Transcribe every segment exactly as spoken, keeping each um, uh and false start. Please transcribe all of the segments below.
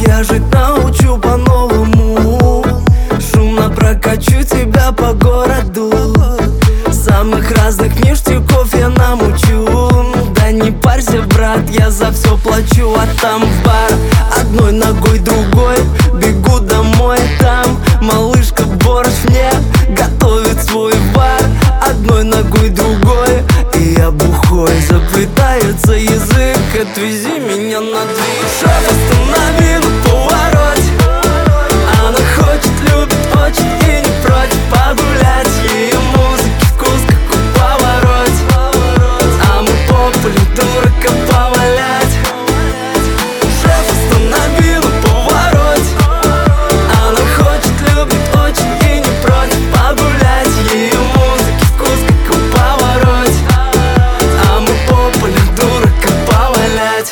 я жить научу по-новому. Шумно прокачу тебя по городу, самых разных ништяков я намучу. Да не парься, брат, я за все плачу. А там в бар одной ногой другой бегу домой. Там малышка борщ мне готовит свой бар. Одной ногой другой, и я бухой. Заплетается язык, отвези меня на движ. Останови на повороте. Она хочет, любит очень и не против погулять. Ее музыки вкус, как у повороте. А мы по полю дурака повалять. Шеф, останови на повороте. Она хочет, любит очень и не против погулять. Ее музыки вкус, как у повороте. А мы по полю дурака повалять.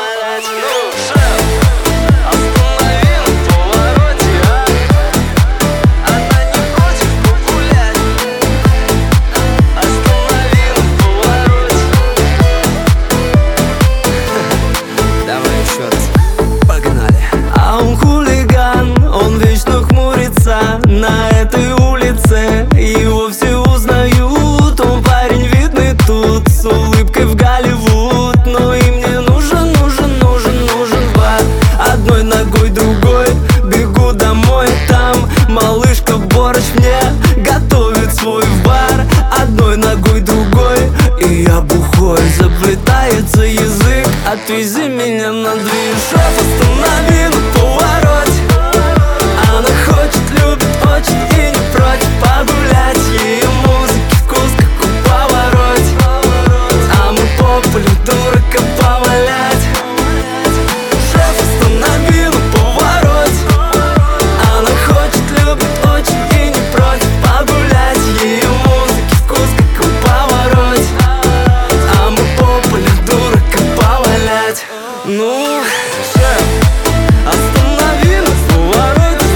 А он хулиган, он вечно хмурится на этой улице. Его все узнают, он парень видный тут, с улыбкой в Голливуд. Но и мне нужен, нужен, нужен, нужен бар. Одной ногой другой бегу домой. Там малышка борщ мне готовит свой бар. Одной ногой другой, и я бухой. Заплетается язык, отвези меня на движ. Останови на повороте. Она хочет, любит очень и не против погулять. Ее музыки вкус, как у повороте. А мы по полю дурака повалять. Шеф, останови на повороте. Она хочет, любит очень и не против погулять. Ее музыки вкус, как у повороте. А мы по полю дурака повалять. Ну, шеф, останови на повороте.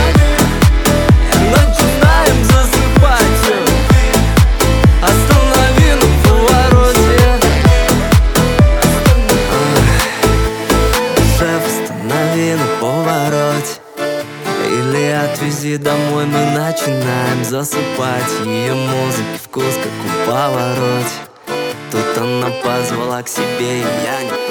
Начинаем засыпать. Останови на повороте. Шеф, останови на повороте. Или отвези домой, мы начинаем засыпать. Ее музыки вкус, как у повороте. Тут она позвала к себе, и я не